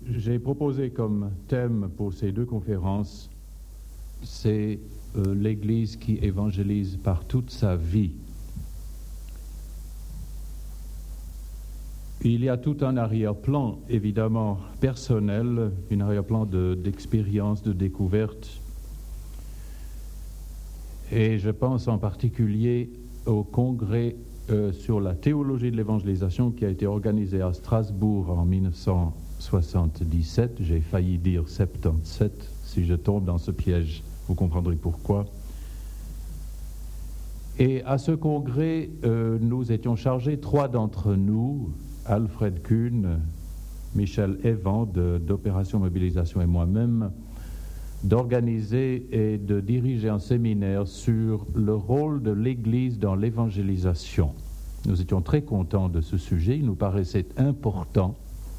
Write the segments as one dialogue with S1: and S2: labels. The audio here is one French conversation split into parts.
S1: j'ai proposé comme thème pour ces deux conférences, c'est l'Église qui évangélise par toute sa vie. Il y a tout un arrière-plan, évidemment, personnel, un arrière-plan d'expérience, de découverte. Et je pense en particulier au congrès sur la théologie de l'évangélisation qui a été organisé à Strasbourg en 1977. J'ai failli dire 77. Si je tombe dans ce piège, vous comprendrez pourquoi. Et à ce congrès, nous étions chargés, 3 d'entre nous, Alfred Kuhn, Michel Evans d'Opération Mobilisation et moi-même, d'organiser et de diriger un séminaire sur le rôle de l'Église dans l'évangélisation. Nous étions très contents de ce sujet, il nous paraissait important.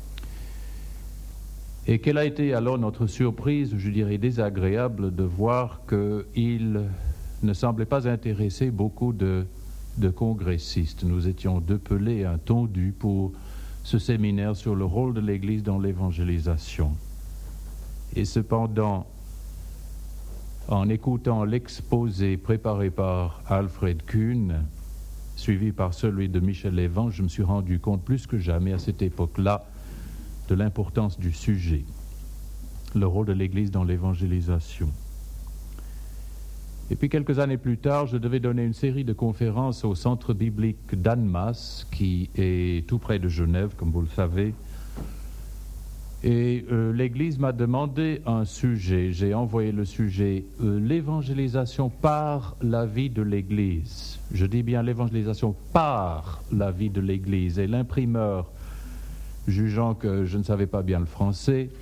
S1: Et quelle a été alors notre surprise, je dirais désagréable, de voir qu'il ne semblait pas intéresser beaucoup de congressistes. Nous étions 2 pelés, un tondu pour ce séminaire sur le rôle de l'Église dans l'évangélisation. Et cependant, en écoutant l'exposé préparé par Alfred Kuhn, suivi par celui de Michel Evans, je me suis rendu compte plus que jamais à cette époque-là de l'importance du sujet, le rôle de l'Église dans l'évangélisation. Et puis quelques années plus tard, je devais donner une série de conférences au centre biblique d'Annemasse, qui est tout près de Genève, comme vous le savez. Et l'Église m'a demandé un sujet. J'ai envoyé le sujet « L'évangélisation par la vie de l'Église ». Je dis bien l'évangélisation par la vie de l'Église. Et l'imprimeur, jugeant que je ne savais pas bien le français,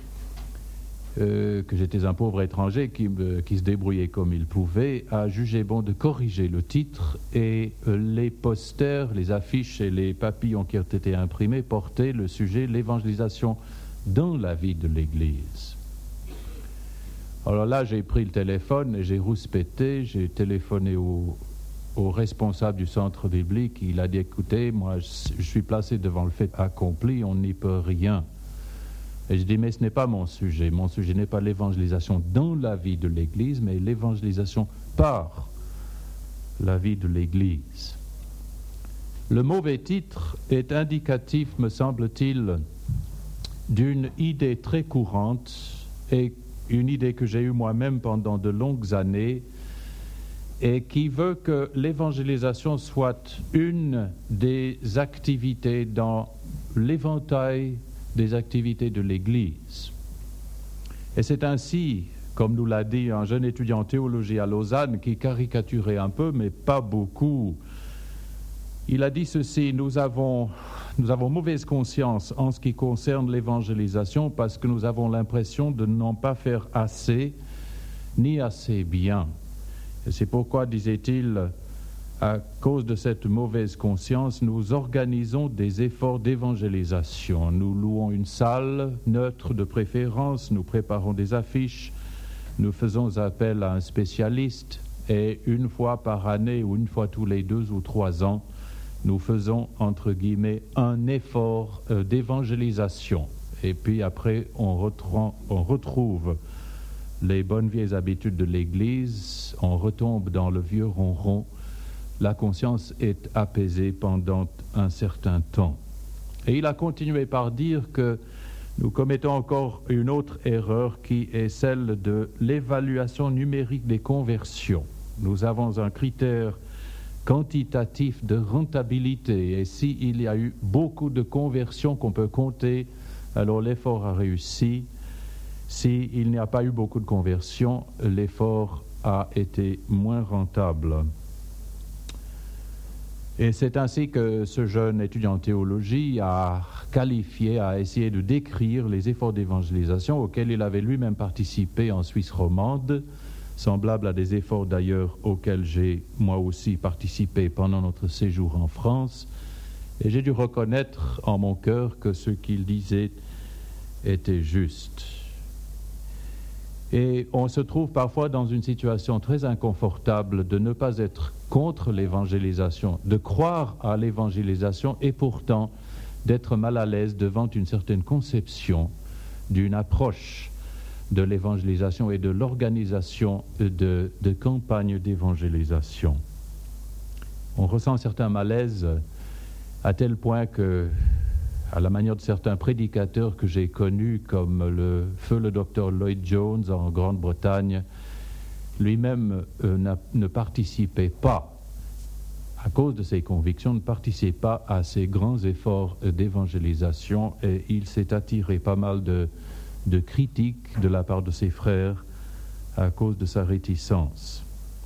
S1: que j'étais un pauvre étranger qui se débrouillait comme il pouvait, a jugé bon de corriger le titre, et les posters, les affiches et les papillons qui ont été imprimés portaient le sujet « L'évangélisation dans la vie de l'Église ». Alors là, j'ai pris le téléphone et j'ai rouspété, j'ai téléphoné au responsable du centre biblique. Il a dit « Écoutez, moi je suis placé devant le fait accompli, on n'y peut rien ». Et je dis, mais ce n'est pas mon sujet. Mon sujet n'est pas l'évangélisation dans la vie de l'Église, mais l'évangélisation par la vie de l'Église. Le mauvais titre est indicatif, me semble-t-il, d'une idée très courante, et une idée que j'ai eue moi-même pendant de longues années, et qui veut que l'évangélisation soit une des activités dans l'éventail des activités de l'Église. Et c'est ainsi, comme nous l'a dit un jeune étudiant en théologie à Lausanne, qui caricaturait un peu, mais pas beaucoup. Il a dit ceci: nous avons mauvaise conscience en ce qui concerne l'évangélisation parce que nous avons l'impression de n'en pas faire assez, ni assez bien. Et c'est pourquoi, disait-il, à cause de cette mauvaise conscience, nous organisons des efforts d'évangélisation. Nous louons une salle neutre de préférence, nous préparons des affiches, nous faisons appel à un spécialiste, et une fois par année ou une fois tous les 2 ou 3 ans, nous faisons, entre guillemets, un effort d'évangélisation. Et puis après, on retrouve les bonnes vieilles habitudes de l'Église, on retombe dans le vieux ronron. La conscience est apaisée pendant un certain temps. Et il a continué par dire que nous commettons encore une autre erreur qui est celle de l'évaluation numérique des conversions. Nous avons un critère quantitatif de rentabilité, et s'il y a eu beaucoup de conversions qu'on peut compter, alors l'effort a réussi. S'il n'y a pas eu beaucoup de conversions, l'effort a été moins rentable. Et c'est ainsi que ce jeune étudiant en théologie a essayé de décrire les efforts d'évangélisation auxquels il avait lui-même participé en Suisse romande, semblables à des efforts d'ailleurs auxquels j'ai moi aussi participé pendant notre séjour en France. Et j'ai dû reconnaître en mon cœur que ce qu'il disait était juste. Et on se trouve parfois dans une situation très inconfortable de ne pas être contre l'évangélisation, de croire à l'évangélisation et pourtant d'être mal à l'aise devant une certaine conception d'une approche de l'évangélisation et de l'organisation de campagnes d'évangélisation. On ressent certains malaises à tel point que, à la manière de certains prédicateurs que j'ai connus, comme le docteur Lloyd Jones en Grande-Bretagne, lui-même ne participait pas, à cause de ses convictions, ne participait pas à ces grands efforts d'évangélisation, et il s'est attiré pas mal de critiques de la part de ses frères à cause de sa réticence.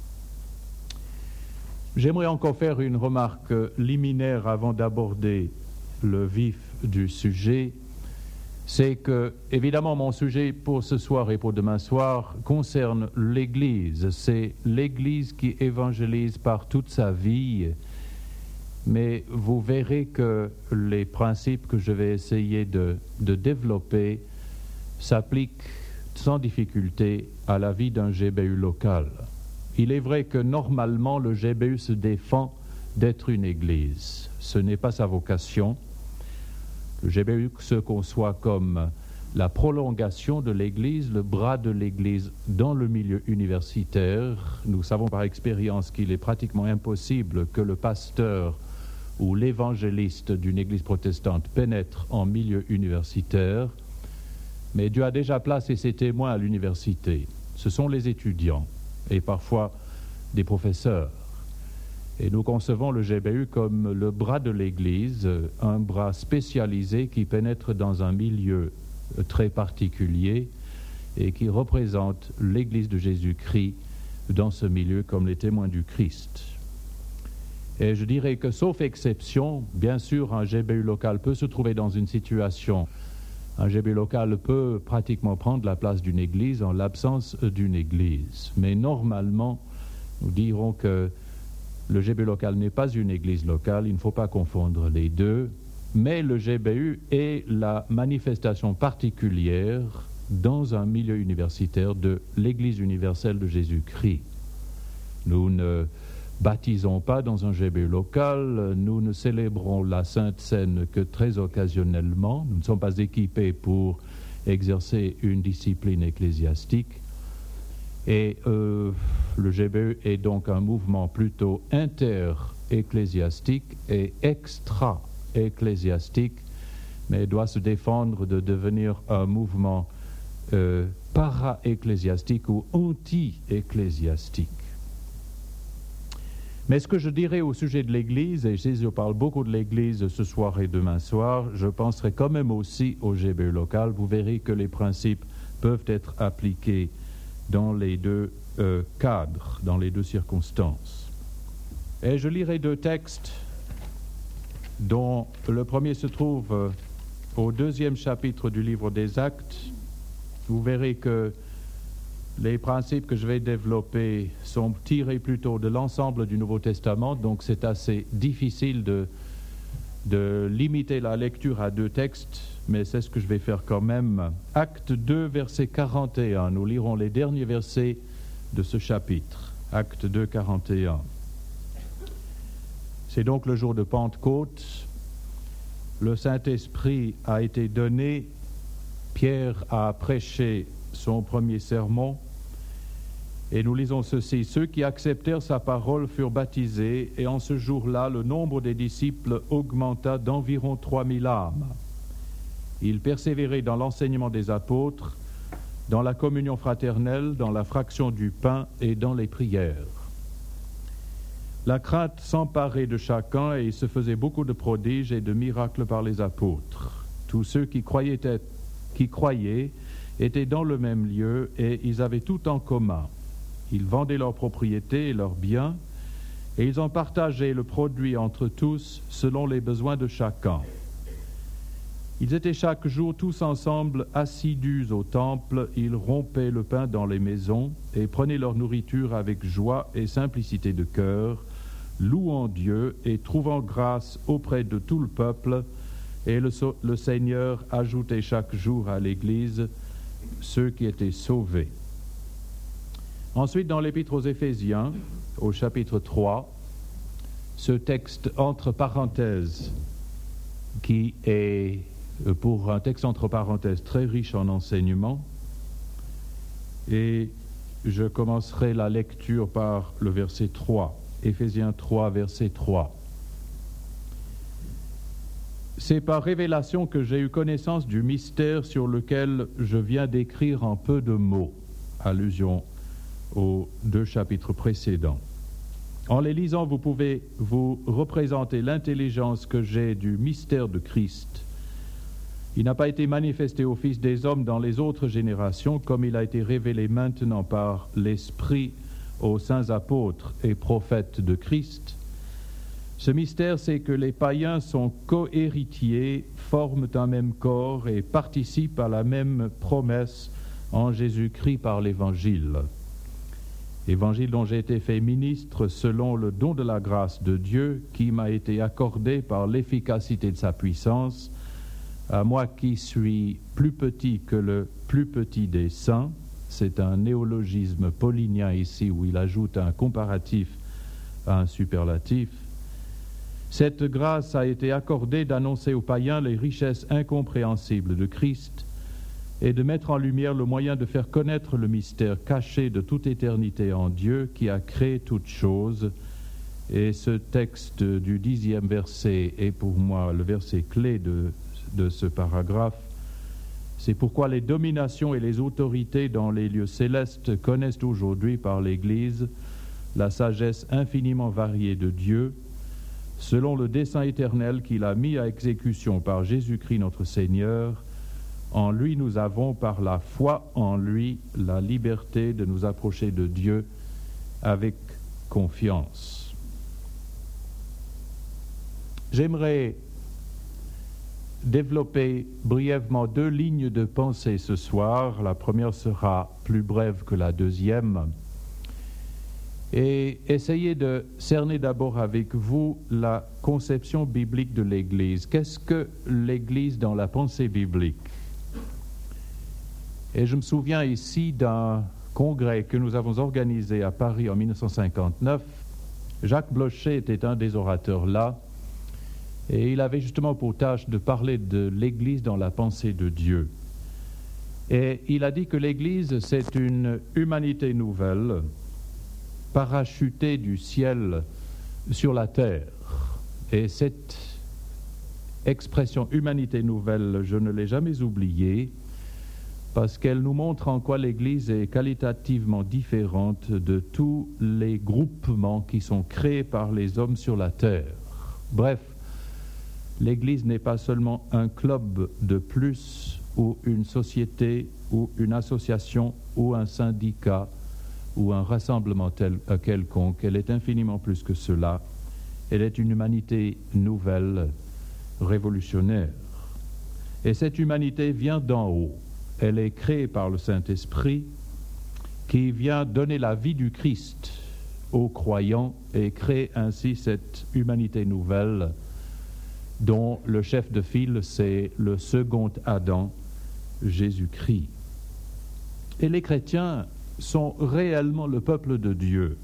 S1: J'aimerais encore faire une remarque liminaire avant d'aborder le vif du sujet. C'est que, évidemment, mon sujet pour ce soir et pour demain soir concerne l'Église. C'est l'Église qui évangélise par toute sa vie. Mais vous verrez que les principes que je vais essayer de développer s'appliquent sans difficulté à la vie d'un GBU local. Il est vrai que normalement le GBU se défend d'être une église. Ce n'est pas sa vocation. Le GBU se conçoit comme la prolongation de l'église, le bras de l'église dans le milieu universitaire. Nous savons par expérience qu'il est pratiquement impossible que le pasteur ou l'évangéliste d'une église protestante pénètre en milieu universitaire. Mais Dieu a déjà placé ses témoins à l'université. Ce sont les étudiants et parfois des professeurs. Et nous concevons le GBU comme le bras de l'Église, un bras spécialisé qui pénètre dans un milieu très particulier et qui représente l'Église de Jésus-Christ dans ce milieu comme les témoins du Christ. Et je dirais que, sauf exception, bien sûr, un GBU local peut se trouver dans une situation. Un GBU local peut pratiquement prendre la place d'une église en l'absence d'une église. Mais normalement, nous dirons que le GBU local n'est pas une église locale, il ne faut pas confondre les deux. Mais le GBU est la manifestation particulière dans un milieu universitaire de l'Église universelle de Jésus-Christ. Nous ne baptisons pas dans un GBU local, nous ne célébrons la Sainte Seine que très occasionnellement, nous ne sommes pas équipés pour exercer une discipline ecclésiastique et le GBU est donc un mouvement plutôt inter-ecclésiastique et extra-ecclésiastique, mais doit se défendre de devenir un mouvement para-ecclésiastique ou anti-ecclésiastique. Mais ce que je dirais au sujet de l'Église, et Jésus parle beaucoup de l'Église ce soir et demain soir, je penserai quand même aussi au GBU local. Vous verrez que les principes peuvent être appliqués dans les deux cadres, dans les deux circonstances. Et je lirai deux textes dont le premier se trouve au 2e chapitre du livre des Actes. Vous verrez que les principes que je vais développer sont tirés plutôt de l'ensemble du Nouveau Testament, donc c'est assez difficile de limiter la lecture à deux textes, mais c'est ce que je vais faire quand même. Acte 2, verset 41, nous lirons les derniers versets de ce chapitre. Acte 2, 41. C'est donc le jour de Pentecôte. Le Saint-Esprit a été donné. Pierre a prêché son premier sermon. Et nous lisons ceci: ceux qui acceptèrent sa parole furent baptisés, et en ce jour-là, le nombre des disciples augmenta d'environ 3000 âmes. Ils persévéraient dans l'enseignement des apôtres, dans la communion fraternelle, dans la fraction du pain et dans les prières. La crainte s'emparait de chacun, et il se faisait beaucoup de prodiges et de miracles par les apôtres. Tous ceux qui croyaient étaient dans le même lieu, et ils avaient tout en commun. Ils vendaient leurs propriétés et leurs biens, et ils en partageaient le produit entre tous selon les besoins de chacun. Ils étaient chaque jour tous ensemble assidus au temple, ils rompaient le pain dans les maisons et prenaient leur nourriture avec joie et simplicité de cœur, louant Dieu et trouvant grâce auprès de tout le peuple, et le Seigneur ajoutait chaque jour à l'Église ceux qui étaient sauvés. Ensuite, dans l'Épître aux Éphésiens, au chapitre 3, ce texte entre parenthèses qui est pour un texte entre parenthèses très riche en enseignements. Et je commencerai la lecture par le verset 3, Éphésiens 3, verset 3. C'est par révélation que j'ai eu connaissance du mystère sur lequel je viens d'écrire en peu de mots, allusion aux 2 chapitres précédents. En les lisant, vous pouvez vous représenter l'intelligence que j'ai du mystère de Christ. Il n'a pas été manifesté aux fils des hommes dans les autres générations, comme il a été révélé maintenant par l'Esprit aux saints apôtres et prophètes de Christ. Ce mystère, c'est que les païens sont co-héritiers, forment un même corps et participent à la même promesse en Jésus-Christ par l'Évangile. Évangile dont j'ai été fait ministre selon le don de la grâce de Dieu qui m'a été accordé par l'efficacité de sa puissance, à moi qui suis plus petit que le plus petit des saints. C'est un néologisme paulinien ici où il ajoute un comparatif à un superlatif. Cette grâce a été accordée d'annoncer aux païens les richesses incompréhensibles de Christ et de mettre en lumière le moyen de faire connaître le mystère caché de toute éternité en Dieu qui a créé toutes choses. Et ce texte du 10e verset est pour moi le verset clé de ce paragraphe. C'est pourquoi les dominations et les autorités dans les lieux célestes connaissent aujourd'hui par l'Église la sagesse infiniment variée de Dieu, selon le dessein éternel qu'il a mis à exécution par Jésus-Christ notre Seigneur. En lui, nous avons, par la foi en lui, la liberté de nous approcher de Dieu avec confiance. J'aimerais développer brièvement 2 lignes de pensée ce soir. La première sera plus brève que la deuxième. Et essayer de cerner d'abord avec vous la conception biblique de l'Église. Qu'est-ce que l'Église dans la pensée biblique ? Et je me souviens ici d'un congrès que nous avons organisé à Paris en 1959. Jacques Blocher était un des orateurs là, et il avait justement pour tâche de parler de l'Église dans la pensée de Dieu. Et il a dit que l'Église, c'est une humanité nouvelle, parachutée du ciel sur la terre. Et cette expression humanité nouvelle, je ne l'ai jamais oubliée, parce qu'elle nous montre en quoi l'Église est qualitativement différente de tous les groupements qui sont créés par les hommes sur la terre. Bref, l'Église n'est pas seulement un club de plus, ou une société, ou une association, ou un syndicat, ou un rassemblement quelconque. Elle est infiniment plus que cela. Elle est une humanité nouvelle, révolutionnaire. Et cette humanité vient d'en haut. Elle est créée par le Saint-Esprit qui vient donner la vie du Christ aux croyants et crée ainsi cette humanité nouvelle dont le chef de file, c'est le second Adam, Jésus-Christ. Et les chrétiens sont réellement le peuple de Dieu.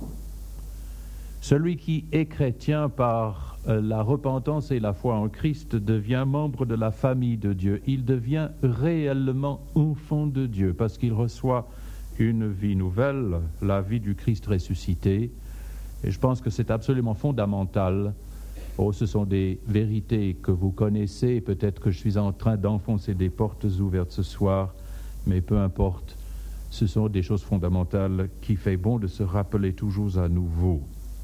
S1: Celui qui est chrétien par la repentance et la foi en Christ devient membre de la famille de Dieu. Il devient réellement enfant de Dieu parce qu'il reçoit une vie nouvelle, la vie du Christ ressuscité. Et je pense que c'est absolument fondamental. Oh, ce sont des vérités que vous connaissez. Peut-être que je suis en train d'enfoncer des portes ouvertes ce soir, mais peu importe. Ce sont des choses fondamentales qui fait bon de se rappeler toujours à nouveau.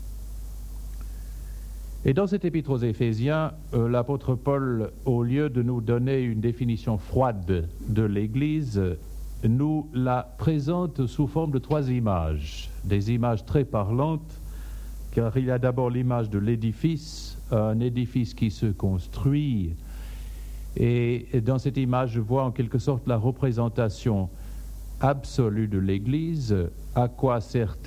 S1: Et dans cet épître aux Éphésiens, l'apôtre Paul, au lieu de nous donner une définition froide de l'Église, nous la présente sous forme de 3 images. Des images très parlantes, car il y a d'abord l'image de l'édifice, un édifice qui se construit. Et dans cette image, je vois en quelque sorte la représentation absolue de l'Église. À quoi sert-elle ?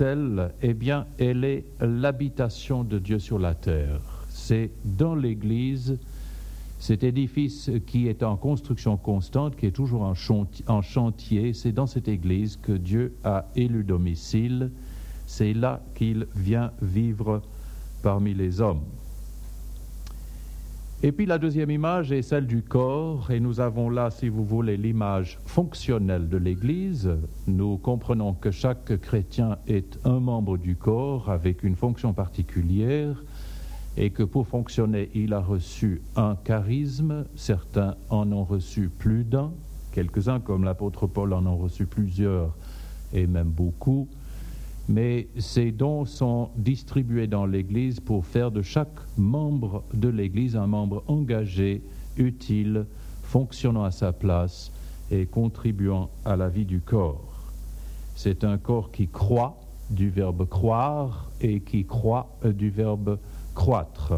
S1: Eh bien, elle est l'habitation de Dieu sur la terre. C'est dans l'Église, cet édifice qui est en construction constante, qui est toujours en chantier, c'est dans cette Église que Dieu a élu domicile. C'est là qu'il vient vivre parmi les hommes. Et puis la deuxième image est celle du corps, et nous avons là, si vous voulez, l'image fonctionnelle de l'Église. Nous comprenons que chaque chrétien est un membre du corps avec une fonction particulière, et que pour fonctionner, il a reçu un charisme. Certains en ont reçu plus d'un, quelques-uns comme l'apôtre Paul en ont reçu plusieurs, et même beaucoup. Mais ces dons sont distribués dans l'Église pour faire de chaque membre de l'Église un membre engagé, utile, fonctionnant à sa place et contribuant à la vie du corps. C'est un corps qui croît du verbe croire et qui croît du verbe croître.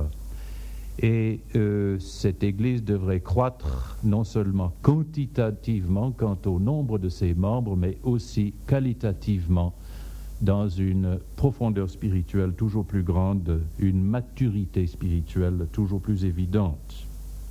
S1: Et cette Église devrait croître non seulement quantitativement quant au nombre de ses membres, mais aussi qualitativement dans une profondeur spirituelle toujours plus grande, une maturité spirituelle toujours plus évidente.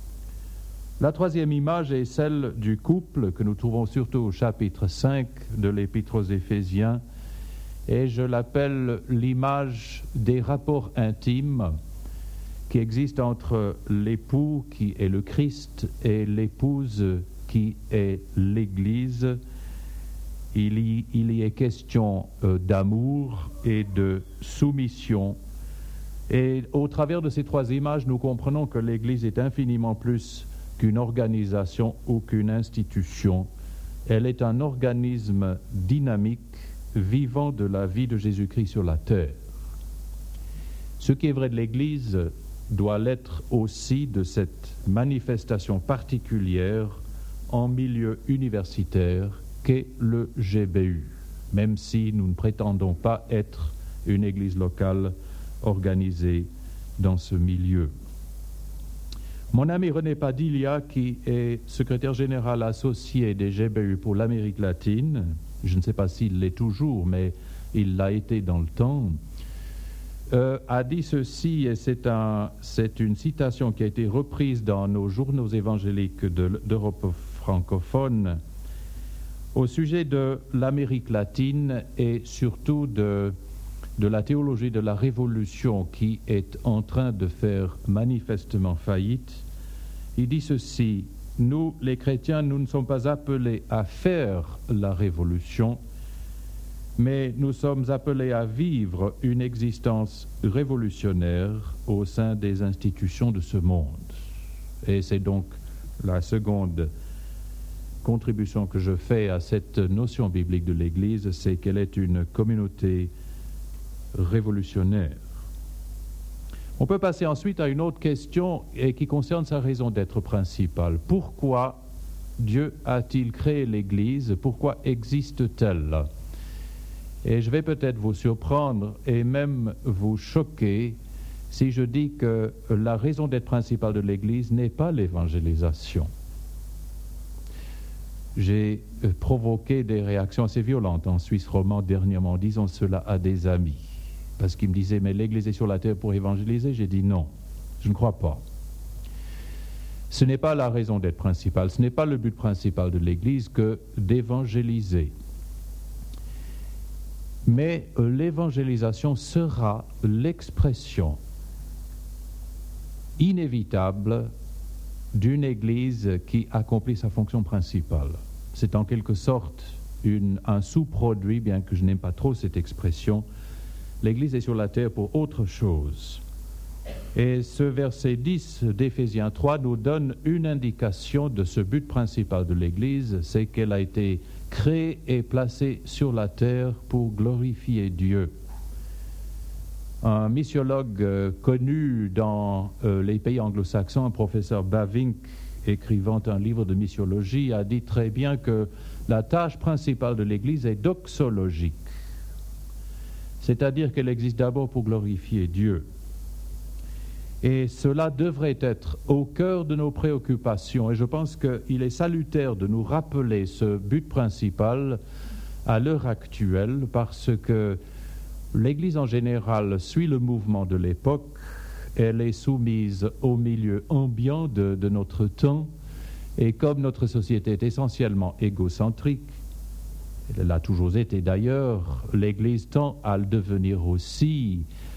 S1: La troisième image est celle du couple que nous trouvons surtout au chapitre 5 de l'Épître aux Éphésiens, et je l'appelle l'image des rapports intimes qui existent entre l'époux qui est le Christ et l'épouse qui est l'Église. Il y est question d'amour et de soumission. Et au travers de ces trois images, nous comprenons que l'Église est infiniment plus qu'une organisation ou qu'une institution. Elle est un organisme dynamique, vivant de la vie de Jésus-Christ sur la terre. Ce qui est vrai de l'Église doit l'être aussi de cette manifestation particulière en milieu universitaire qu'est le GBU, même si nous ne prétendons pas être une église locale organisée dans ce milieu. Mon ami René Padilla, qui est secrétaire général associé des GBU pour l'Amérique latine, je ne sais pas s'il l'est toujours, mais il l'a été dans le temps, a dit ceci, et c'est une citation qui a été reprise dans nos journaux évangéliques d'Europe francophone, au sujet de l'Amérique latine et surtout de la théologie de la révolution qui est en train de faire manifestement faillite. Il dit ceci: nous, les chrétiens, nous ne sommes pas appelés à faire la révolution, mais nous sommes appelés à vivre une existence révolutionnaire au sein des institutions de ce monde. Et c'est donc la seconde contribution que je fais à cette notion biblique de l'Église, c'est qu'elle est une communauté révolutionnaire. On peut passer ensuite à une autre question et qui concerne sa raison d'être principale. Pourquoi Dieu a-t-il créé l'Église? Pourquoi existe-t-elle? Et je vais peut-être vous surprendre et même vous choquer si je dis que la raison d'être principale de l'Église n'est pas l'évangélisation. J'ai provoqué des réactions assez violentes en Suisse romande dernièrement, disons cela à des amis, parce qu'ils me disaient « mais l'Église est sur la terre pour évangéliser ?» J'ai dit « non, je ne crois pas. » Ce n'est pas la raison d'être principale, ce n'est pas le but principal de l'Église que d'évangéliser. Mais l'évangélisation sera l'expression inévitable d'une Église qui accomplit sa fonction principale. C'est en quelque sorte un sous-produit, bien que je n'aime pas trop cette expression. L'Église est sur la terre pour autre chose. Et ce verset 10 d'Éphésiens 3 nous donne une indication de ce but principal de l'Église, c'est qu'elle a été créée et placée sur la terre pour glorifier Dieu. Un missiologue connu dans les pays anglo-saxons, un professeur Bavinck, écrivant un livre de missiologie, a dit très bien que la tâche principale de l'Église est doxologique, c'est-à-dire qu'elle existe d'abord pour glorifier Dieu. Et cela devrait être au cœur de nos préoccupations, et je pense qu'il est salutaire de nous rappeler ce but principal à l'heure actuelle, parce que l'Église en général suit le mouvement de l'époque, elle est soumise au milieu ambiant de notre temps, et comme notre société est essentiellement égocentrique, elle l'a toujours été d'ailleurs, l'Église tend à le devenir aussi,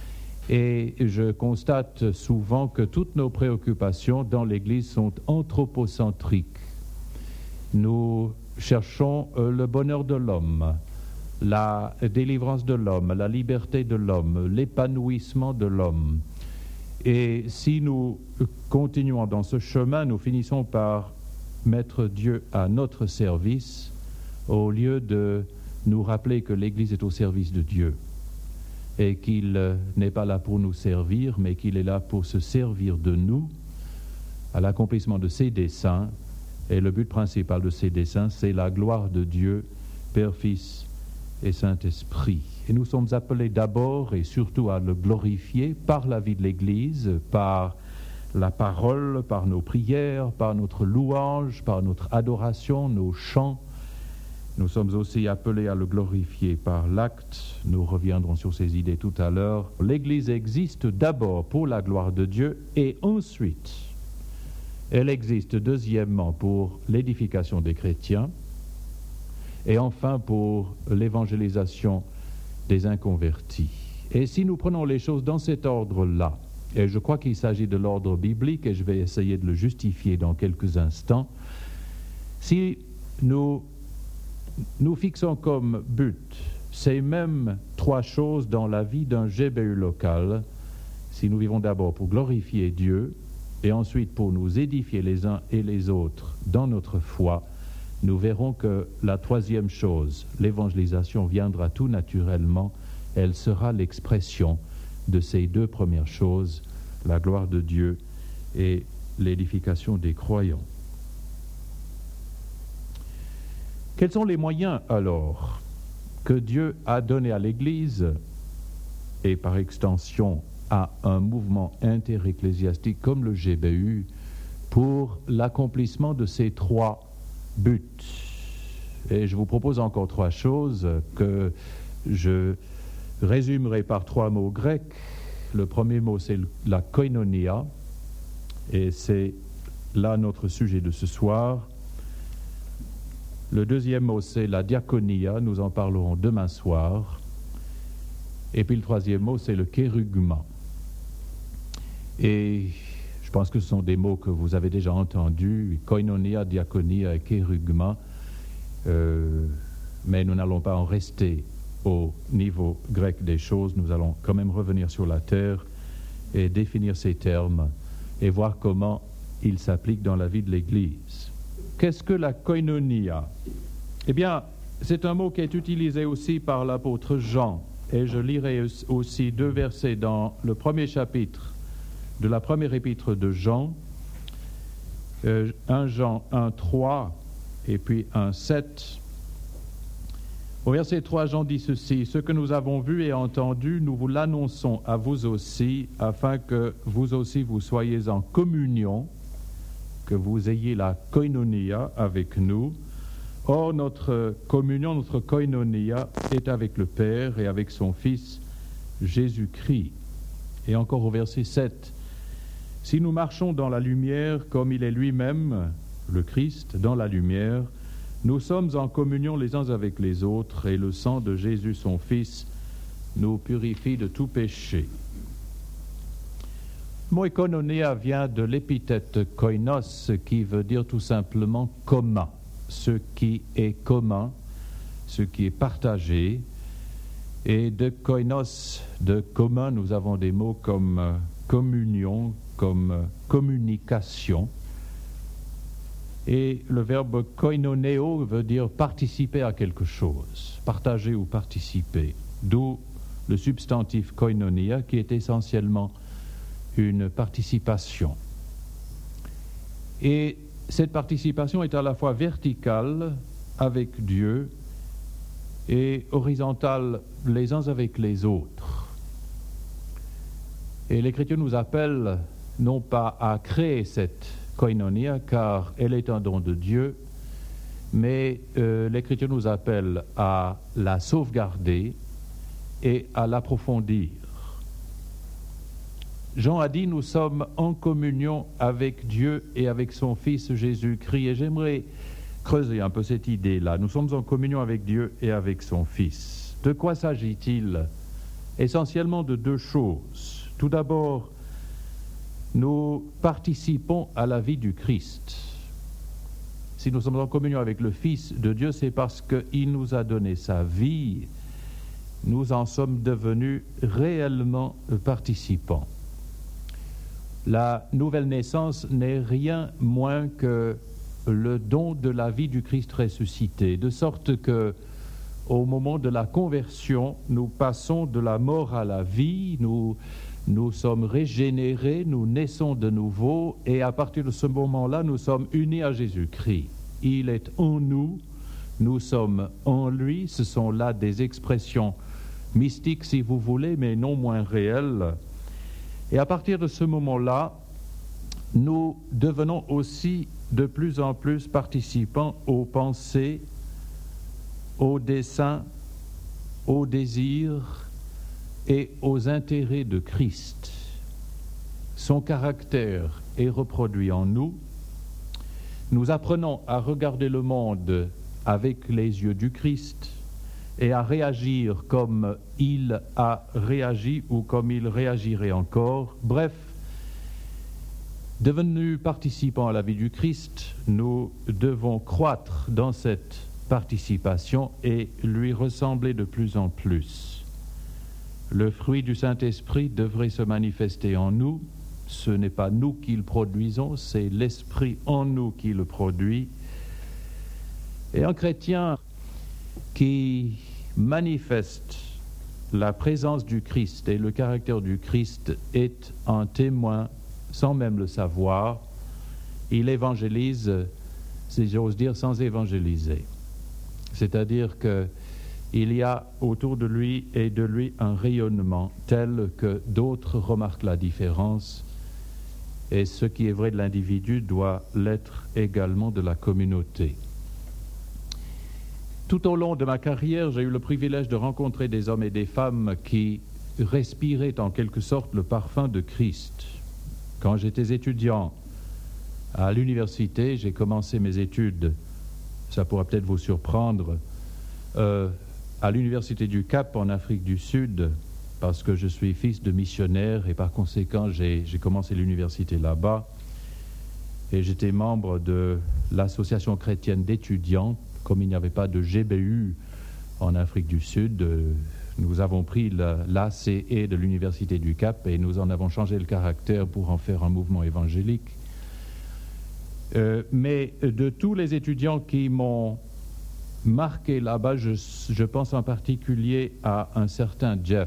S1: Et je constate souvent que toutes nos préoccupations dans l'Église sont anthropocentriques. Nous cherchons le bonheur de l'homme, la délivrance de l'homme, la liberté de l'homme, l'épanouissement de l'homme. Et si nous continuons dans ce chemin, nous finissons par mettre Dieu à notre service au lieu de nous rappeler que l'Église est au service de Dieu et qu'il n'est pas là pour nous servir, mais qu'il est là pour se servir de nous à l'accomplissement de ses desseins. Et le but principal de ces desseins, c'est la gloire de Dieu, Père, Fils et Saint-Esprit. Et nous sommes appelés d'abord et surtout à le glorifier par la vie de l'Église, par la parole, par nos prières, par notre louange, par notre adoration, nos chants. Nous sommes aussi appelés à le glorifier par l'acte. Nous reviendrons sur ces idées tout à l'heure. L'Église existe d'abord pour la gloire de Dieu et ensuite, elle existe deuxièmement pour l'édification des chrétiens et enfin pour l'évangélisation des inconvertis. Et si nous prenons les choses dans cet ordre-là, et je crois qu'il s'agit de l'ordre biblique et je vais essayer de le justifier dans quelques instants, si nous fixons comme but ces mêmes trois choses dans la vie d'un GBU local, si nous vivons d'abord pour glorifier Dieu et ensuite pour nous édifier les uns et les autres dans notre foi, nous verrons que la troisième chose, l'évangélisation, viendra tout naturellement. Elle sera l'expression de ces deux premières choses, la gloire de Dieu et l'édification des croyants. Quels sont les moyens alors que Dieu a donnés à l'Église et par extension à un mouvement interecclésiastique comme le GBU pour l'accomplissement de ces trois buts? Et je vous propose encore trois choses que je résumerai par trois mots grecs. Le premier mot, c'est la koinonia, et c'est là notre sujet de ce soir. Le deuxième mot, c'est la diaconia, nous en parlerons demain soir. Et puis le troisième mot, c'est le kérugma. Et je pense que ce sont des mots que vous avez déjà entendus, koinonia, diaconia et kérugma, mais nous n'allons pas en rester au niveau grec des choses. Nous allons quand même revenir sur la terre et définir ces termes et voir comment ils s'appliquent dans la vie de l'Église. Qu'est-ce que la koinonia? Eh bien, c'est un mot qui est utilisé aussi par l'apôtre Jean, et je lirai aussi deux versets dans le premier chapitre de la première épître de Jean, 1 Jean 1:3 et puis 1:7. Au verset 3, Jean dit ceci: « Ce que nous avons vu et entendu, nous vous l'annonçons à vous aussi, afin que vous aussi vous soyez en communion, que vous ayez la koinonia avec nous. Or, notre communion, notre koinonia est avec le Père et avec son Fils Jésus-Christ. » Et encore au verset 7, « Si nous marchons dans la lumière, comme il est lui-même, le Christ, dans la lumière, nous sommes en communion les uns avec les autres, et le sang de Jésus, son Fils, nous purifie de tout péché. » Le mot koinonia vient de l'épithète koinos, qui veut dire tout simplement commun, ce qui est commun, ce qui est partagé. Et de koinos, de commun, nous avons des mots comme communion, comme communication. Et le verbe koinoneo veut dire participer à quelque chose, partager ou participer. D'où le substantif koinonia, qui est essentiellement une participation. Et cette participation est à la fois verticale avec Dieu et horizontale les uns avec les autres. Et l'Écriture nous appelle non pas à créer cette koinonia, car elle est un don de Dieu, mais l'Écriture nous appelle à la sauvegarder et à l'approfondir. Jean a dit, nous sommes en communion avec Dieu et avec son Fils Jésus-Christ. Et j'aimerais creuser un peu cette idée-là. Nous sommes en communion avec Dieu et avec son Fils. De quoi s'agit-il essentiellement de deux choses. Tout d'abord, nous participons à la vie du Christ. Si nous sommes en communion avec le Fils de Dieu, c'est parce qu'il nous a donné sa vie. Nous en sommes devenus réellement participants. La nouvelle naissance n'est rien moins que le don de la vie du Christ ressuscité, de sorte que, au moment de la conversion, nous passons de la mort à la vie, nous sommes régénérés, nous naissons de nouveau, et à partir de ce moment-là, nous sommes unis à Jésus-Christ. Il est en nous, nous sommes en lui. Ce sont là des expressions mystiques, si vous voulez, mais non moins réelles. Et à partir de ce moment-là, nous devenons aussi de plus en plus participants aux pensées, aux desseins, aux désirs et aux intérêts de Christ. Son caractère est reproduit en nous. Nous apprenons à regarder le monde avec les yeux du Christ et à réagir comme il a réagi ou comme il réagirait encore. Bref, devenus participants à la vie du Christ, nous devons croître dans cette participation et lui ressembler de plus en plus. Le fruit du Saint-Esprit devrait se manifester en nous. Ce n'est pas nous qui le produisons, c'est l'Esprit en nous qui le produit. Et un chrétien qui manifeste la présence du Christ et le caractère du Christ est un témoin sans même le savoir. Il évangélise, si j'ose dire, sans évangéliser. C'est-à-dire qu'il y a autour de lui et de lui un rayonnement tel que d'autres remarquent la différence. Et ce qui est vrai de l'individu doit l'être également de la communauté. Tout au long de ma carrière, j'ai eu le privilège de rencontrer des hommes et des femmes qui respiraient en quelque sorte le parfum de Christ. Quand j'étais étudiant à l'université, j'ai commencé mes études, ça pourra peut-être vous surprendre, à l'université du Cap en Afrique du Sud, parce que je suis fils de missionnaire et par conséquent j'ai commencé l'université là-bas et j'étais membre de l'association chrétienne d'étudiants. Comme il n'y avait pas de GBU en Afrique du Sud, nous avons pris l'ACE de l'université du Cap et nous en avons changé le caractère pour en faire un mouvement évangélique. Mais de tous les étudiants qui m'ont marqué là-bas, je pense en particulier à un certain Jeff.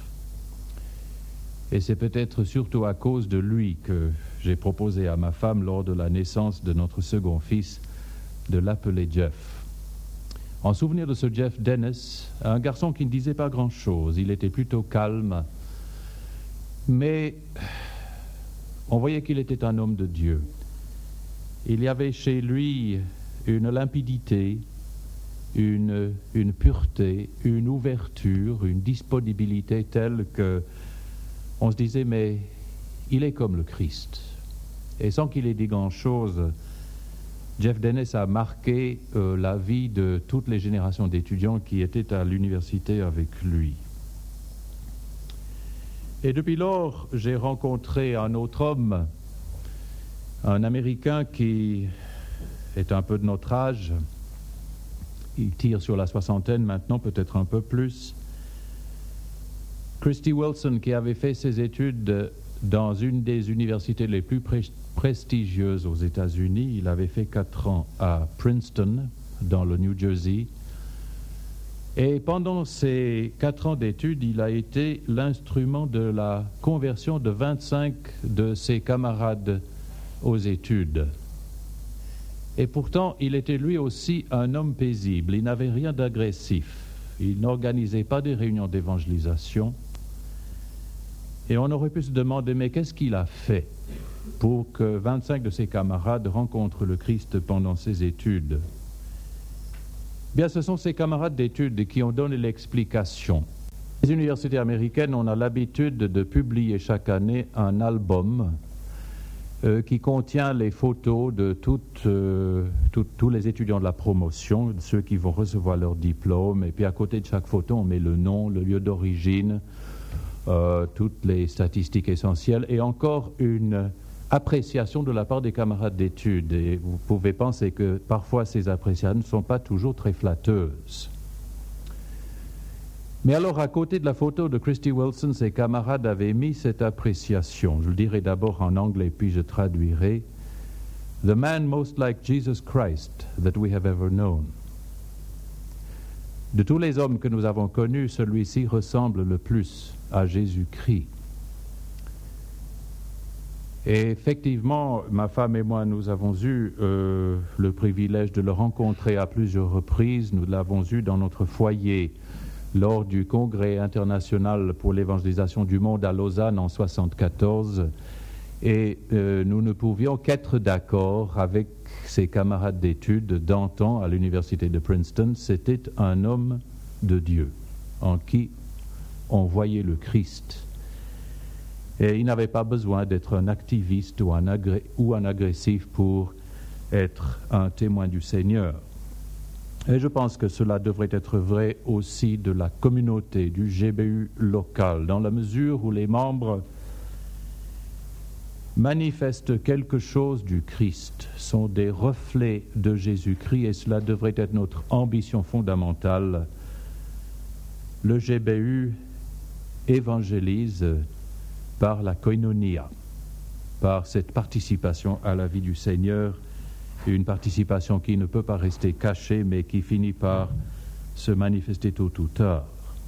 S1: Et c'est peut-être surtout à cause de lui que j'ai proposé à ma femme, lors de la naissance de notre second fils, de l'appeler Jeff. En souvenir de ce Jeff Dennis, un garçon qui ne disait pas grand-chose, il était plutôt calme, mais on voyait qu'il était un homme de Dieu. Il y avait chez lui une limpidité, une pureté, une ouverture, une disponibilité telle que on se disait, mais il est comme le Christ. Et sans qu'il ait dit grand-chose, Jeff Dennis a marqué la vie de toutes les générations d'étudiants qui étaient à l'université avec lui. Et depuis lors, j'ai rencontré un autre homme, un Américain qui est un peu de notre âge. Il tire sur la soixantaine maintenant, peut-être un peu plus. Christy Wilson, qui avait fait ses études dans une des universités les plus prestigieuses aux États-Unis. Il avait fait 4 ans à Princeton, dans le New Jersey. Et pendant ces 4 ans d'études, il a été l'instrument de la conversion de 25 de ses camarades aux études. Et pourtant, il était lui aussi un homme paisible. Il n'avait rien d'agressif. Il n'organisait pas des réunions d'évangélisation. Et on aurait pu se demander, mais qu'est-ce qu'il a fait pour que 25 de ses camarades rencontrent le Christ pendant ses études? Bien, ce sont ses camarades d'études qui ont donné l'explication. Les universités américaines, on a l'habitude de publier chaque année un album qui contient les photos de tous les étudiants de la promotion, ceux qui vont recevoir leur diplôme, et puis à côté de chaque photo, on met le nom, le lieu d'origine, toutes les statistiques essentielles et encore une appréciation de la part des camarades d'études. Et vous pouvez penser que parfois ces appréciations ne sont pas toujours très flatteuses. Mais alors, à côté de la photo de Christy Wilson, ses camarades avaient mis cette appréciation. Je le dirai d'abord en anglais, puis je traduirai. The man most like Jesus Christ that we have ever known. De tous les hommes que nous avons connus, celui-ci ressemble le plus à Jésus-Christ. Et effectivement, ma femme et moi, nous avons eu le privilège de le rencontrer à plusieurs reprises. Nous l'avons eu dans notre foyer lors du Congrès international pour l'évangélisation du monde à Lausanne en 1974. Et nous ne pouvions qu'être d'accord avec ses camarades d'études d'antan à l'université de Princeton. C'était un homme de Dieu en qui on voyait le Christ. Et il n'avait pas besoin d'être un activiste ou un agressif pour être un témoin du Seigneur. Et je pense que cela devrait être vrai aussi de la communauté, du GBU local, dans la mesure où les membres manifestent quelque chose du Christ, sont des reflets de Jésus-Christ, et cela devrait être notre ambition fondamentale. Le GBU évangélise par la koinonia, par cette participation à la vie du Seigneur, une participation qui ne peut pas rester cachée, mais qui finit par se manifester tôt ou tard.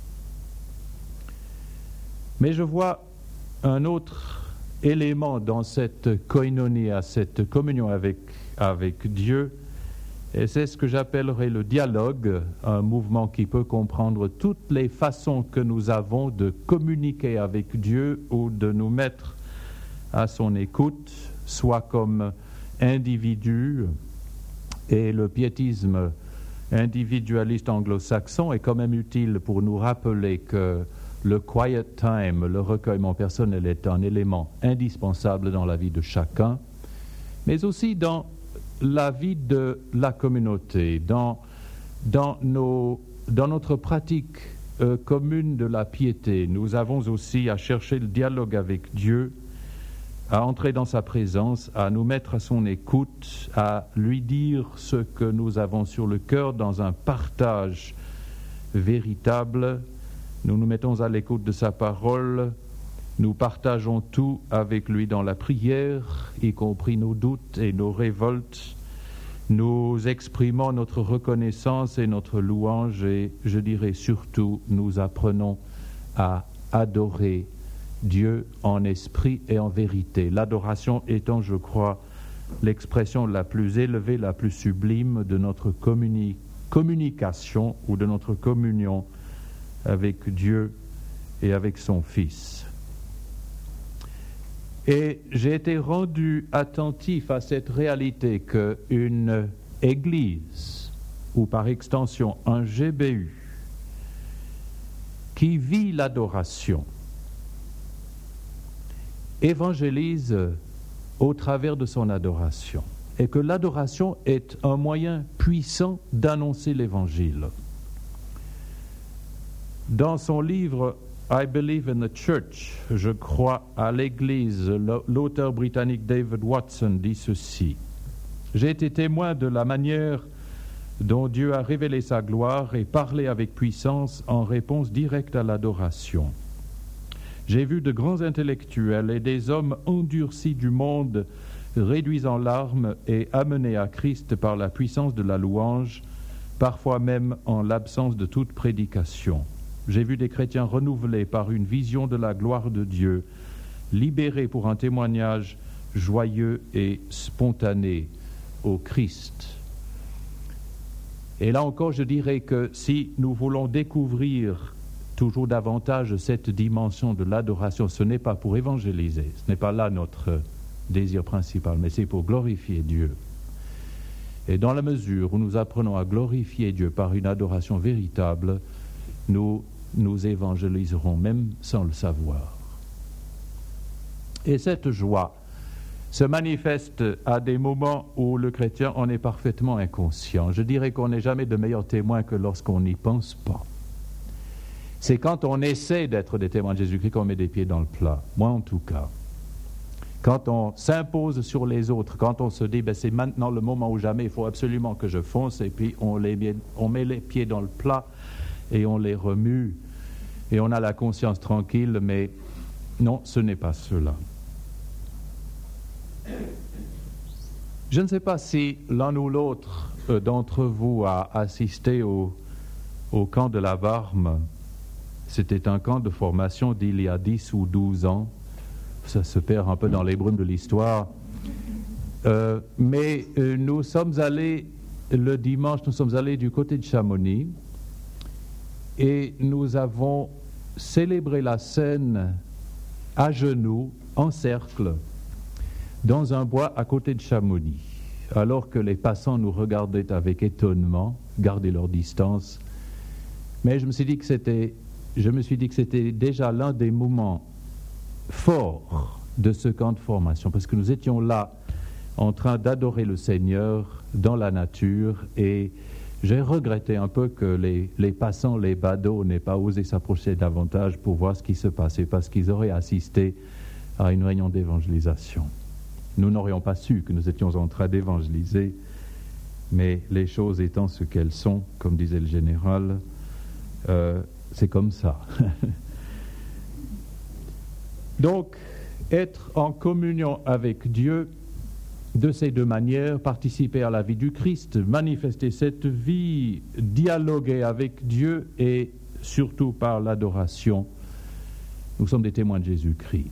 S1: Mais je vois un autre élément dans cette koinonia, cette communion avec Dieu, et c'est ce que j'appellerais le dialogue, un mouvement qui peut comprendre toutes les façons que nous avons de communiquer avec Dieu ou de nous mettre à son écoute, soit comme individus, et le piétisme individualiste anglo-saxon est quand même utile pour nous rappeler que le quiet time, le recueillement personnel, est un élément indispensable dans la vie de chacun, mais aussi dans la vie de la communauté, dans notre pratique commune de la piété. Nous avons aussi à chercher le dialogue avec Dieu, à entrer dans sa présence, à nous mettre à son écoute, à lui dire ce que nous avons sur le cœur dans un partage véritable. Nous nous mettons à l'écoute de sa parole, nous partageons tout avec lui dans la prière, y compris nos doutes et nos révoltes. Nous exprimons notre reconnaissance et notre louange et, je dirais surtout, nous apprenons à adorer Dieu en esprit et en vérité. L'adoration étant, je crois, l'expression la plus élevée, la plus sublime de notre communication ou de notre communion avec Dieu et avec son Fils. Et j'ai été rendu attentif à cette réalité qu'une église, ou par extension un GBU, qui vit l'adoration, évangélise au travers de son adoration, et que l'adoration est un moyen puissant d'annoncer l'Évangile. Dans son livre « I Believe in the Church », je crois à l'Église, l'auteur britannique David Watson dit ceci: « J'ai été témoin de la manière dont Dieu a révélé sa gloire et parlé avec puissance en réponse directe à l'adoration. J'ai vu de grands intellectuels et des hommes endurcis du monde réduits en larmes et amenés à Christ par la puissance de la louange, parfois même en l'absence de toute prédication. J'ai vu des chrétiens renouvelés par une vision de la gloire de Dieu, libérés pour un témoignage joyeux et spontané au Christ. » Et là encore, je dirais que si nous voulons découvrir toujours davantage cette dimension de l'adoration, ce n'est pas pour évangéliser, ce n'est pas là notre désir principal, mais c'est pour glorifier Dieu. Et dans la mesure où nous apprenons à glorifier Dieu par une adoration véritable, nous évangéliserons même sans le savoir. Et cette joie se manifeste à des moments où le chrétien en est parfaitement inconscient. Je dirais qu'on n'est jamais de meilleur témoin que lorsqu'on n'y pense pas. C'est quand on essaie d'être des témoins de Jésus-Christ qu'on met des pieds dans le plat. Moi, en tout cas. Quand on s'impose sur les autres, quand on se dit c'est maintenant le moment ou jamais, il faut absolument que je fonce, et puis on met les pieds dans le plat et on les remue et on a la conscience tranquille, mais non, ce n'est pas cela. Je ne sais pas si l'un ou l'autre d'entre vous a assisté au camp de la Barme. C'était un camp de formation d'il y a 10 ou 12 ans. Ça se perd un peu dans les brumes de l'histoire. Mais nous sommes allés, le dimanche, nous sommes allés du côté de Chamonix et nous avons célébré la scène à genoux, en cercle, dans un bois à côté de Chamonix, alors que les passants nous regardaient avec étonnement, gardaient leur distance. Mais je me suis dit que c'était déjà l'un des moments forts de ce camp de formation, parce que nous étions là en train d'adorer le Seigneur dans la nature, et j'ai regretté un peu que les passants, les badauds, n'aient pas osé s'approcher davantage pour voir ce qui se passait, parce qu'ils auraient assisté à une réunion d'évangélisation. Nous n'aurions pas su que nous étions en train d'évangéliser, mais les choses étant ce qu'elles sont, comme disait le général, c'est comme ça. Donc, être en communion avec Dieu de ces deux manières, participer à la vie du Christ, manifester cette vie, dialoguer avec Dieu et surtout par l'adoration, nous sommes des témoins de Jésus-Christ.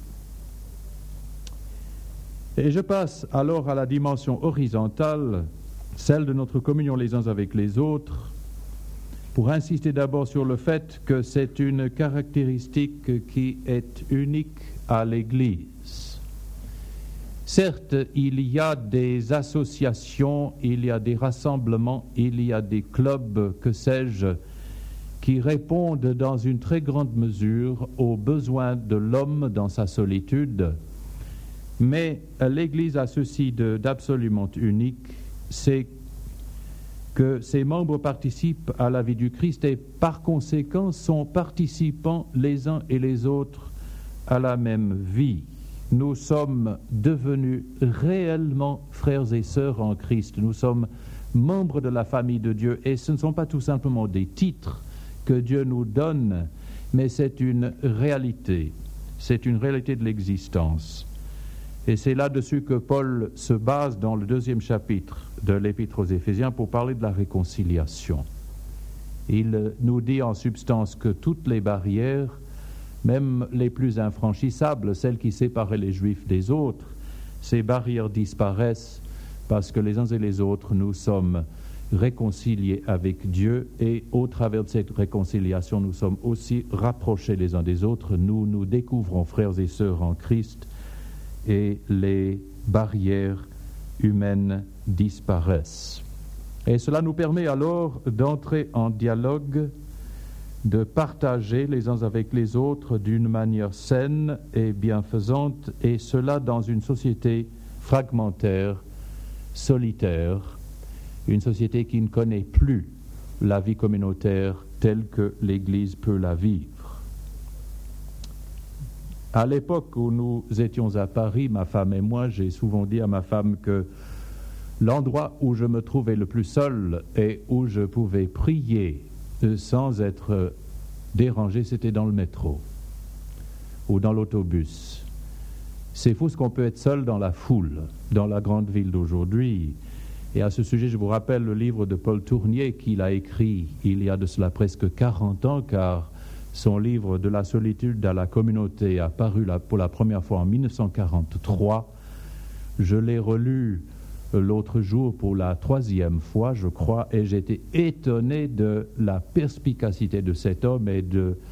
S1: Et je passe alors à la dimension horizontale, celle de notre communion les uns avec les autres, pour insister d'abord sur le fait que c'est une caractéristique qui est unique à l'Église. Certes, il y a des associations, il y a des rassemblements, il y a des clubs, que sais-je, qui répondent dans une très grande mesure aux besoins de l'homme dans sa solitude, mais l'Église a ceci d'absolument unique, c'est que ses membres participent à la vie du Christ et par conséquent sont participants les uns et les autres à la même vie. Nous sommes devenus réellement frères et sœurs en Christ. Nous sommes membres de la famille de Dieu et ce ne sont pas tout simplement des titres que Dieu nous donne, mais c'est une réalité. C'est une réalité de l'existence. Et c'est là-dessus que Paul se base dans le 2e chapitre de l'Épître aux Éphésiens pour parler de la réconciliation. Il nous dit en substance que toutes les barrières, même les plus infranchissables, celles qui séparaient les Juifs des autres, ces barrières disparaissent parce que les uns et les autres, nous sommes réconciliés avec Dieu et au travers de cette réconciliation, nous sommes aussi rapprochés les uns des autres. Nous nous découvrons frères et sœurs en Christ et les barrières humaines disparaissent. Et cela nous permet alors d'entrer en dialogue, de partager les uns avec les autres d'une manière saine et bienfaisante, et cela dans une société fragmentaire, solitaire, une société qui ne connaît plus la vie communautaire telle que l'Église peut la vivre. À l'époque où nous étions à Paris, ma femme et moi, j'ai souvent dit à ma femme que l'endroit où je me trouvais le plus seul et où je pouvais prier sans être dérangé, c'était dans le métro ou dans l'autobus. C'est fou ce qu'on peut être seul dans la foule, dans la grande ville d'aujourd'hui. Et à ce sujet, je vous rappelle le livre de Paul Tournier qu'il a écrit il y a de cela presque 40 ans, car son livre « De la solitude à la communauté » a paru pour la première fois en 1943. Je l'ai relu l'autre jour pour la 3e fois, je crois, et j'étais étonné de la perspicacité de cet homme et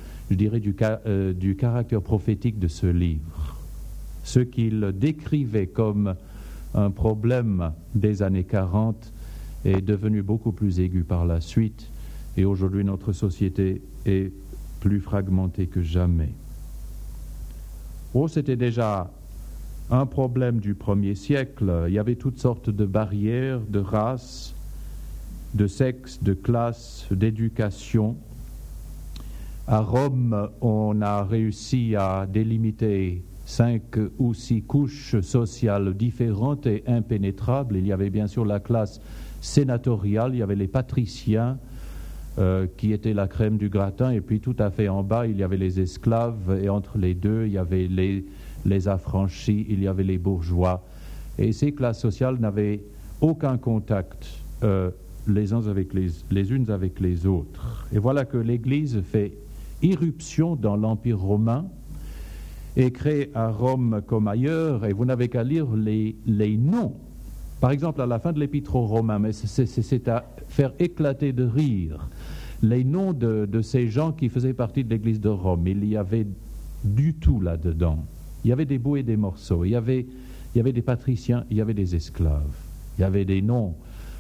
S1: du caractère prophétique de ce livre. Ce qu'il décrivait comme un problème des années 40 est devenu beaucoup plus aigu par la suite, et aujourd'hui notre société est plus fragmentée que jamais. C'était déjà un problème du 1er siècle. Il y avait toutes sortes de barrières, de races, de sexes, de classes, d'éducation. À Rome, on a réussi à délimiter 5 ou 6 couches sociales différentes et impénétrables. Il y avait bien sûr la classe sénatoriale, il y avait les patriciens qui étaient la crème du gratin, et puis tout à fait en bas, il y avait les esclaves, et entre les deux, il y avait les affranchis, il y avait les bourgeois. Et ces classes sociales n'avaient aucun contact les unes avec les autres. Et voilà que l'Église fait irruption dans l'Empire romain et crée à Rome comme ailleurs, et vous n'avez qu'à lire les noms. Par exemple, à la fin de l'Épître aux Romains, mais c'est à faire éclater de rire, les noms de ces gens qui faisaient partie de l'Église de Rome. Il y avait du tout là-dedans. Il y avait des bouts et des morceaux, il y avait des patriciens, il y avait des esclaves, il y avait des noms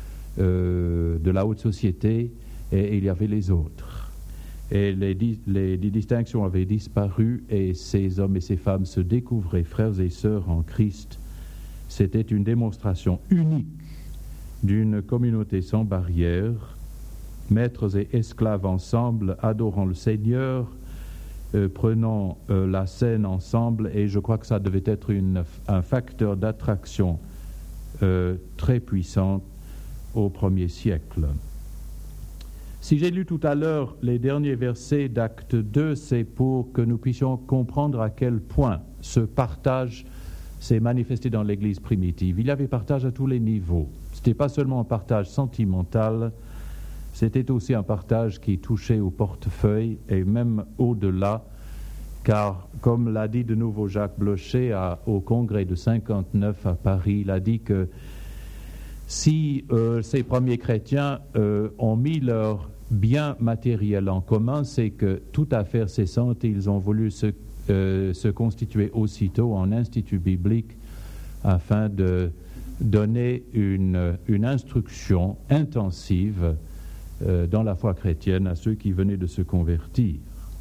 S1: de la haute société, et il y avait les autres. Et les distinctions avaient disparu, et ces hommes et ces femmes se découvraient frères et sœurs en Christ. C'était une démonstration unique d'une communauté sans barrière, maîtres et esclaves ensemble, adorant le Seigneur, prenant la scène ensemble, et je crois que ça devait être un facteur d'attraction très puissant au 1er siècle. Si j'ai lu tout à l'heure les derniers versets d'Acte 2, c'est pour que nous puissions comprendre à quel point ce partage s'est manifesté dans l'Église primitive. Il y avait partage à tous les niveaux. Ce n'était pas seulement un partage sentimental, c'était aussi un partage qui touchait au portefeuille et même au-delà, car comme l'a dit de nouveau Jacques Blocher au congrès de 59 à Paris, il a dit que si ces premiers chrétiens ont mis leur bien matériel en commun, c'est que toute affaire cessante, ils ont voulu se constituer aussitôt en institut biblique afin de donner une instruction intensive dans la foi chrétienne à ceux qui venaient de se convertir.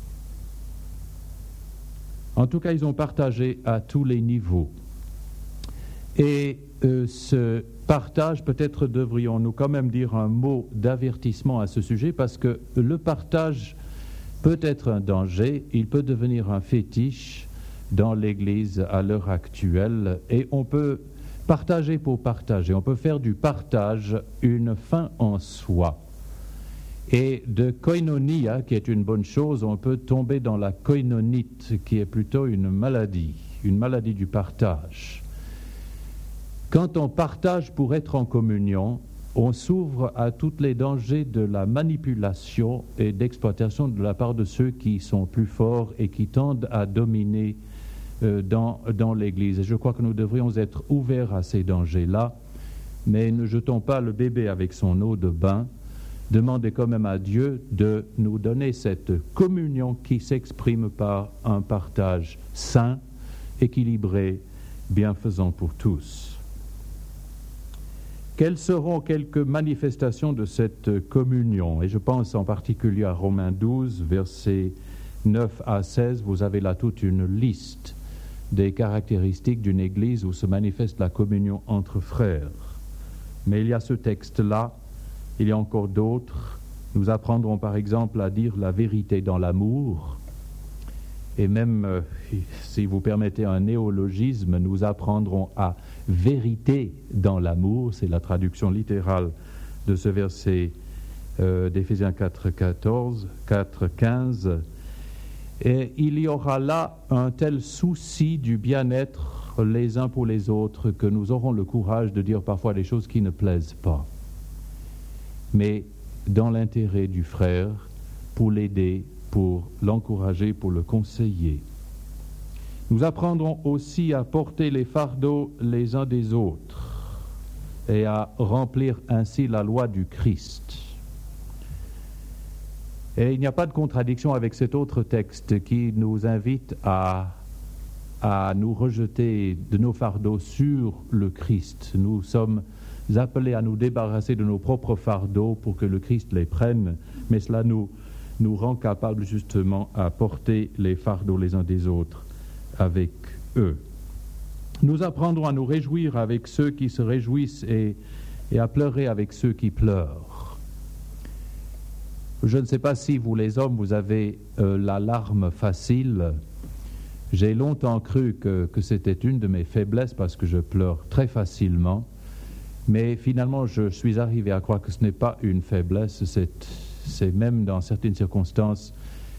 S1: En tout cas, ils ont partagé à tous les niveaux. Et ce partage, peut-être devrions-nous quand même dire un mot d'avertissement à ce sujet, parce que le partage peut être un danger, il peut devenir un fétiche dans l'Église à l'heure actuelle, et on peut partager pour partager, on peut faire du partage une fin en soi. Et de koinonia, qui est une bonne chose, on peut tomber dans la koinonite, qui est plutôt une maladie du partage. Quand on partage pour être en communion, on s'ouvre à tous les dangers de la manipulation et d'exploitation de la part de ceux qui sont plus forts et qui tendent à dominer dans l'Église. Et je crois que nous devrions être ouverts à ces dangers-là, mais ne jetons pas le bébé avec son eau de bain. Demandez quand même à Dieu de nous donner cette communion qui s'exprime par un partage sain, équilibré, bienfaisant pour tous. Quelles seront quelques manifestations de cette communion? Et je pense en particulier à Romains 12, versets 9 à 16. Vous avez là toute une liste des caractéristiques d'une Église où se manifeste la communion entre frères. Mais il y a ce texte-là, il y a encore d'autres. Nous apprendrons par exemple à dire la vérité dans l'amour. Et même, si vous permettez un néologisme, nous apprendrons à vérité dans l'amour. C'est la traduction littérale de ce verset d'Éphésiens 4:15. Et il y aura là un tel souci du bien-être les uns pour les autres que nous aurons le courage de dire parfois des choses qui ne plaisent pas. Mais dans l'intérêt du frère, pour l'aider, pour l'encourager, pour le conseiller. Nous apprendrons aussi à porter les fardeaux les uns des autres et à remplir ainsi la loi du Christ. Et il n'y a pas de contradiction avec cet autre texte qui nous invite à nous rejeter de nos fardeaux sur le Christ. Nous sommes appelés à nous débarrasser de nos propres fardeaux pour que le Christ les prenne, mais cela nous rend capables justement à porter les fardeaux les uns des autres avec eux. Nous apprendrons à nous réjouir avec ceux qui se réjouissent et à pleurer avec ceux qui pleurent. Je ne sais pas si vous les hommes, vous avez la larme facile. J'ai longtemps cru que c'était une de mes faiblesses parce que je pleure très facilement. Mais finalement, je suis arrivé à croire que ce n'est pas une faiblesse, c'est même dans certaines circonstances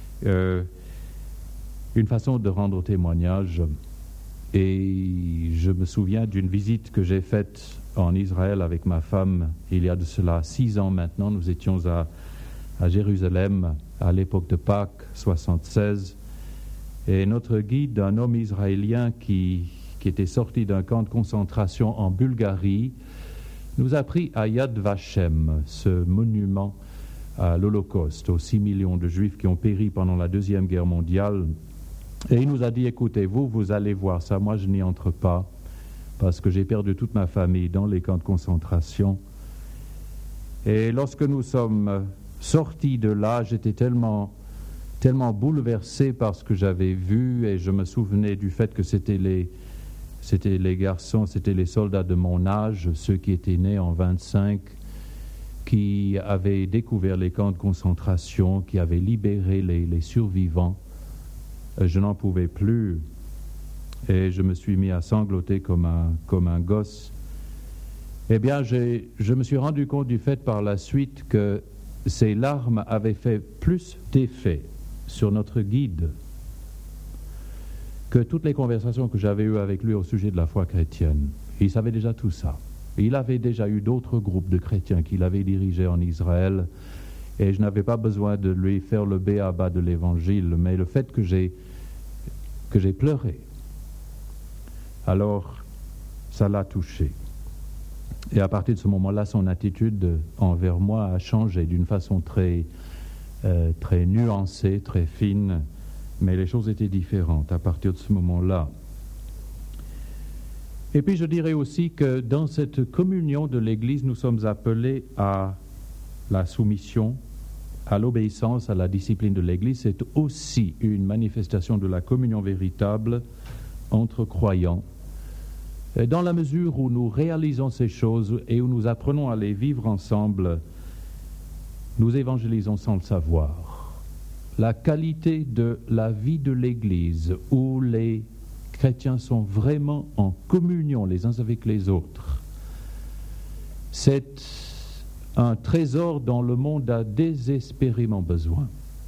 S1: une façon de rendre témoignage. Et je me souviens d'une visite que j'ai faite en Israël avec ma femme il y a de cela 6 ans maintenant. Nous étions à Jérusalem à l'époque de Pâques 76. Et notre guide, un homme israélien qui était sorti d'un camp de concentration en Bulgarie, nous a pris à Yad Vashem, ce monument à l'Holocauste, aux 6 millions de Juifs qui ont péri pendant la Deuxième Guerre mondiale. Et il nous a dit, écoutez, vous allez voir ça, moi je n'y entre pas, parce que j'ai perdu toute ma famille dans les camps de concentration. Et lorsque nous sommes sortis de là, j'étais tellement bouleversé par ce que j'avais vu, et je me souvenais du fait que c'était les garçons, c'était les soldats de mon âge, ceux qui étaient nés en 25, qui avaient découvert les camps de concentration, qui avaient libéré les survivants. Je n'en pouvais plus et je me suis mis à sangloter comme un gosse. Eh bien, je me suis rendu compte du fait par la suite que ces larmes avaient fait plus d'effet sur notre guide que toutes les conversations que j'avais eues avec lui au sujet de la foi chrétienne. Il savait déjà tout ça. Il avait déjà eu d'autres groupes de chrétiens qu'il avait dirigés en Israël et je n'avais pas besoin de lui faire le b.a.-ba de l'Évangile, mais le fait que j'ai pleuré, alors ça l'a touché. Et à partir de ce moment-là, son attitude envers moi a changé d'une façon très nuancée, très fine, mais les choses étaient différentes à partir de ce moment-là. Et puis je dirais aussi que dans cette communion de l'Église, nous sommes appelés à la soumission, à l'obéissance, à la discipline de l'Église. C'est aussi une manifestation de la communion véritable entre croyants. Et dans la mesure où nous réalisons ces choses et où nous apprenons à les vivre ensemble, nous évangélisons sans le savoir. La qualité de la vie de l'Église, où les chrétiens sont vraiment en communion les uns avec les autres, c'est un trésor dont le monde a désespérément besoin.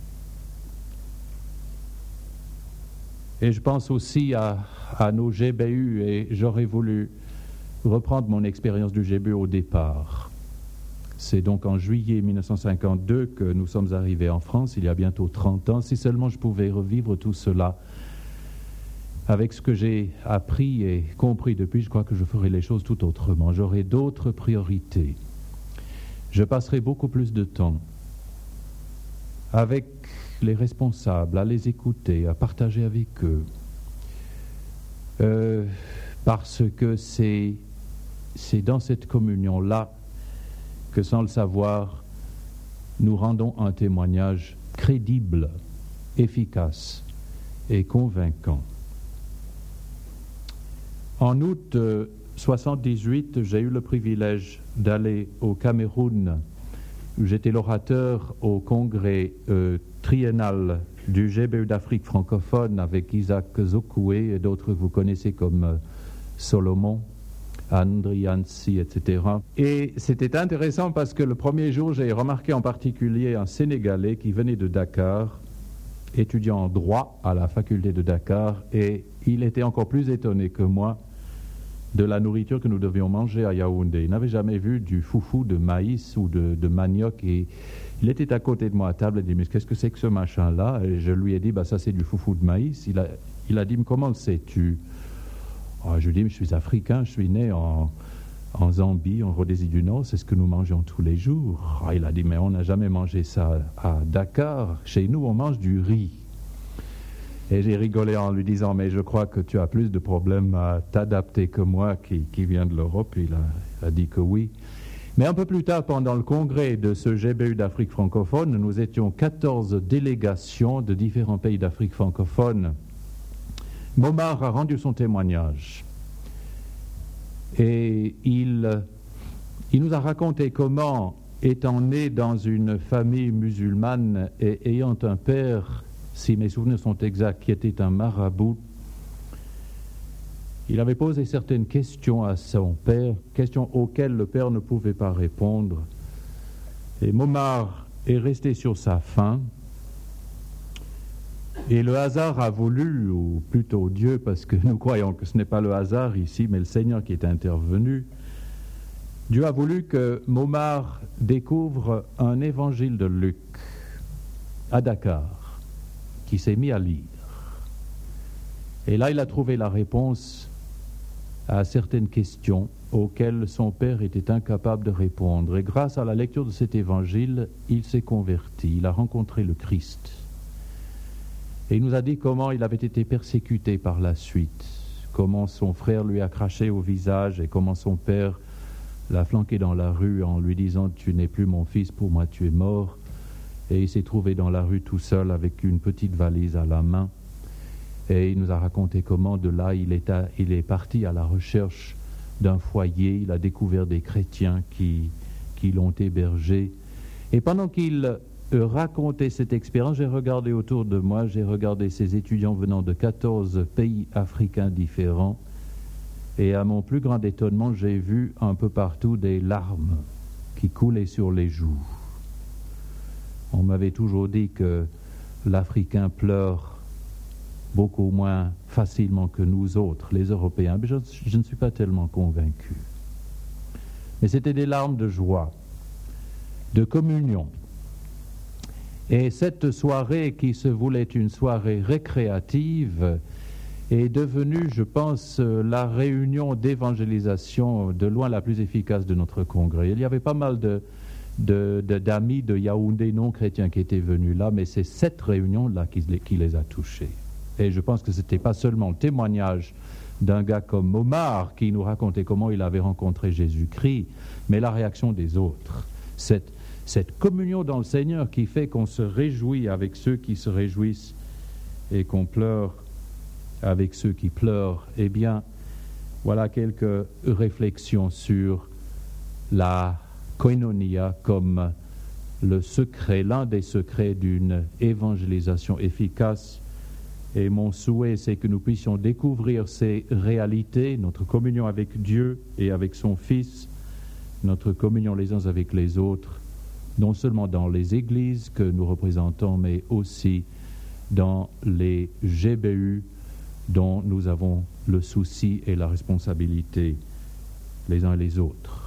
S1: Et je pense aussi à nos GBU, et j'aurais voulu reprendre mon expérience du GBU au départ. C'est donc en juillet 1952 que nous sommes arrivés en France, il y a bientôt 30 ans. Si seulement je pouvais revivre tout cela avec ce que j'ai appris et compris depuis, je crois que je ferai les choses tout autrement. J'aurai d'autres priorités. Je passerai beaucoup plus de temps avec les responsables, à les écouter, à partager avec eux. Parce que c'est dans cette communion-là que, sans le savoir, nous rendons un témoignage crédible, efficace et convaincant. En août 1978, j'ai eu le privilège d'aller au Cameroun, où j'étais l'orateur au congrès triennal du GBU d'Afrique francophone avec Isaac Zokoué et d'autres que vous connaissez comme Solomon, Andriansi, etc. Et c'était intéressant parce que le premier jour, j'ai remarqué en particulier un Sénégalais qui venait de Dakar, étudiant en droit à la faculté de Dakar, et il était encore plus étonné que moi de la nourriture que nous devions manger à Yaoundé. Il n'avait jamais vu du foufou de maïs ou de manioc, et il était à côté de moi à table et dit, mais qu'est-ce que c'est que ce machin-là? Et je lui ai dit, ça c'est du foufou de maïs. Il a dit, mais comment le sais-tu? Je lui ai dit, je suis africain, je suis né en Zambie, en Rhodésie du Nord, c'est ce que nous mangeons tous les jours. Il a dit, mais on n'a jamais mangé ça à Dakar. Chez nous, on mange du riz. Et j'ai rigolé en lui disant, mais je crois que tu as plus de problèmes à t'adapter que moi qui viens de l'Europe. Il a dit que oui. Mais un peu plus tard, pendant le congrès de ce GBU d'Afrique francophone, nous étions 14 délégations de différents pays d'Afrique francophone. Momar a rendu son témoignage. Et il nous a raconté comment étant né dans une famille musulmane et ayant un père, si mes souvenirs sont exacts, qui était un marabout, il avait posé certaines questions à son père, questions auxquelles le père ne pouvait pas répondre. Et Momar est resté sur sa faim. Et le hasard a voulu, ou plutôt Dieu, parce que nous croyons que ce n'est pas le hasard ici, mais le Seigneur qui est intervenu, Dieu a voulu que Momar découvre un évangile de Luc à Dakar, qui s'est mis à lire. Et là, il a trouvé la réponse à certaines questions auxquelles son père était incapable de répondre. Et grâce à la lecture de cet évangile, il s'est converti, il a rencontré le Christ. Et il nous a dit comment il avait été persécuté par la suite, comment son frère lui a craché au visage et comment son père l'a flanqué dans la rue en lui disant « Tu n'es plus mon fils, pour moi tu es mort ». Et il s'est trouvé dans la rue tout seul avec une petite valise à la main. Et il nous a raconté comment de là il est parti à la recherche d'un foyer. Il a découvert des chrétiens qui l'ont hébergé. Et pendant qu'il racontait cette expérience, j'ai regardé autour de moi, j'ai regardé ces étudiants venant de 14 pays africains différents. Et à mon plus grand étonnement, j'ai vu un peu partout des larmes qui coulaient sur les joues. On m'avait toujours dit que l'Africain pleure beaucoup moins facilement que nous autres, les Européens. Mais je ne suis pas tellement convaincu. Mais c'était des larmes de joie, de communion. Et cette soirée qui se voulait une soirée récréative est devenue, je pense, la réunion d'évangélisation de loin la plus efficace de notre congrès. Il y avait pas mal d'amis de Yaoundé non chrétiens qui étaient venus là, mais c'est cette réunion-là qui les a touchés. Et je pense que ce n'était pas seulement le témoignage d'un gars comme Momar qui nous racontait comment il avait rencontré Jésus-Christ, mais la réaction des autres. Cette communion dans le Seigneur qui fait qu'on se réjouit avec ceux qui se réjouissent et qu'on pleure avec ceux qui pleurent. Eh bien, voilà quelques réflexions sur la koinonia comme le secret, l'un des secrets d'une évangélisation efficace. Et mon souhait, c'est que nous puissions découvrir ces réalités, notre communion avec Dieu et avec son Fils, notre communion les uns avec les autres, non seulement dans les églises que nous représentons, mais aussi dans les GBU dont nous avons le souci et la responsabilité les uns et les autres.